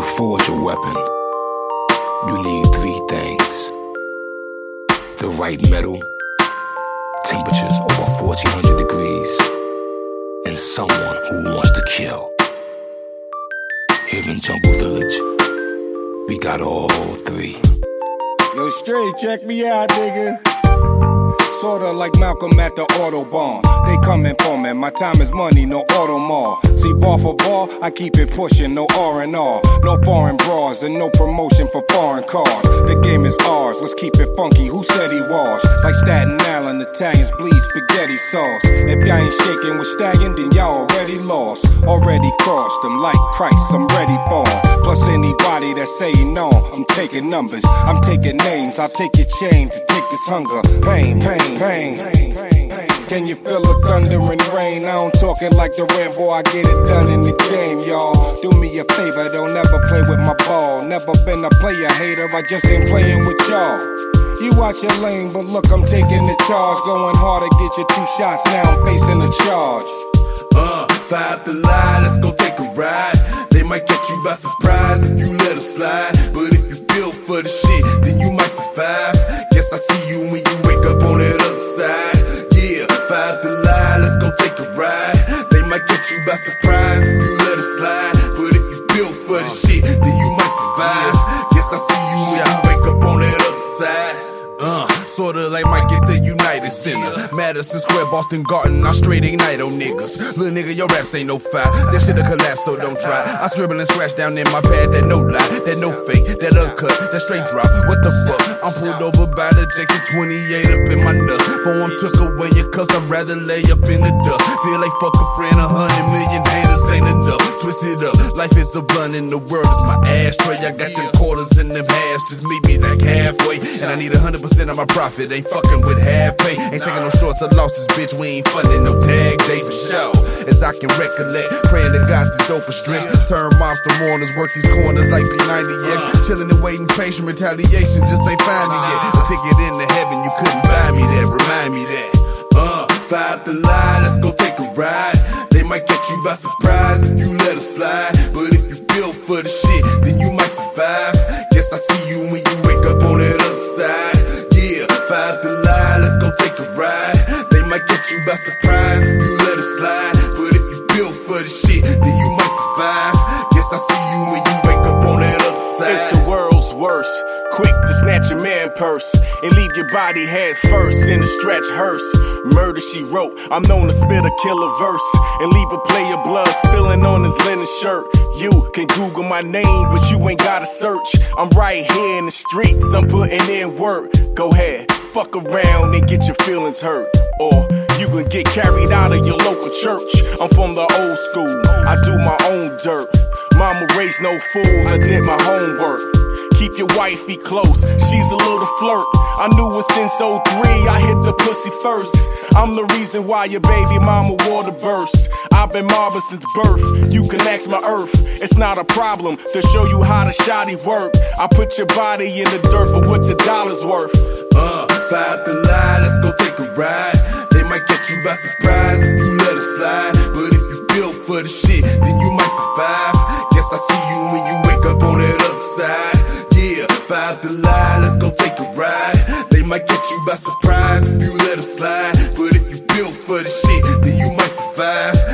forge a weapon, you need three things: the right metal, temperatures over 1400 degrees, and someone who wants to kill. Here in Jungle Village, we got all three. Yo, straight, check me out, nigga. Sorta like Malcolm at the Autobahn. They coming for me, my time is money, no Audemars. See, bar for bar, I keep it pushing, no R&R. No foreign bras and no promotion for foreign cars. The game is ours, let's keep it funky, who said he was? Like Staten Island, Italians bleed spaghetti sauce. If y'all ain't shaking with Stallion, then y'all already lost. Already crossed them like Christ, I'm ready for 'em. Plus anybody that say no, I'm taking numbers, I'm taking names, I'll take your chain to take this hunger, pain. Can you feel the thunder and rain? I don't talk it like the Rambo, I get it done in the game, y'all. Do me a favor, don't ever play with my ball. Never been a player hater, I just ain't playing with y'all. You watch your lane, but look, I'm taking the charge. Going hard to get you 2 shots, now I'm facing a charge. 5 to lie, let's go take a ride. They might catch you by surprise if you let them slide. But if you built for the shit, then you might survive. Guess I see you when you wake up on that other side. Yeah, 5 to lie, let's go take a ride. They might catch you by surprise if you let them slide. But if you built for the shit, then you might survive. Guess I see you when you wake up on that other side. Sorta like Mike at the United Center, Madison Square, Boston Garden, I straight ignite on niggas. Little nigga, your raps ain't no fire, that shit'll collapse, so don't try. I scribble and scratch down in my pad, that no lie, that no fake, that uncut, that straight drop. What the fuck? I'm pulled over by the Jackson 28 up in my nuts. Phone took away your cuss, I'd rather lay up in the dust. Feel like fuck a friend, 100 million haters ain't enough. Twist it up, life is a blunt and the world is my ashtray. I got them quarters in them halves, just meet me like halfway. And I need 100% of my profit, ain't fucking with half pay. Ain't taking no shorts or losses, bitch, we ain't funding no tag day for sure. As I can recollect, praying to God this dope is strict. Turn monster mourners, work these corners like P90X. Chilling and waiting, patient retaliation, just ain't finding yet. A ticket into heaven, you couldn't buy me that, remind me that. 5 to lie, let's go take a ride. They might catch you by surprise if you let them slide. But if you built for the shit, then you might survive. Guess I see you when you wake up on that other side. Yeah, 5 to lie, let's go take a ride. They might catch you by surprise if you let them slide. But if you built for the shit, then you might survive. Guess I see you when you wake up on that other side. It's the world's worst, quick to snatch a man purse and leave your body head first in a stretch hearse. Murder she wrote, I'm known to spit a killer verse and leave a player blood spilling on his linen shirt. You can Google my name, but you ain't gotta search. I'm right here in the streets, I'm putting in work. Go ahead, fuck around and get your feelings hurt. Or you can get carried out of your local church. I'm from the old school, I do my own dirt. Mama raised no fools, I did my homework. Keep your wifey close, she's a little flirt. I knew it since '03, I hit the pussy first. I'm the reason why your baby mama water burst. I've been mobbing since birth, you can ask my earth. It's not a problem to show you how the shoddy work. I put your body in the dirt for what the dollar's worth. 5 to lie, let's go take a ride. They might catch you by surprise if you let them slide. But if you built for the shit, then you might survive. Guess I see you when you wake up on that other side. Yeah, 5 to lie, let's go take a ride. They might catch you by surprise if you let them slide. But if you built for the shit, then you might survive.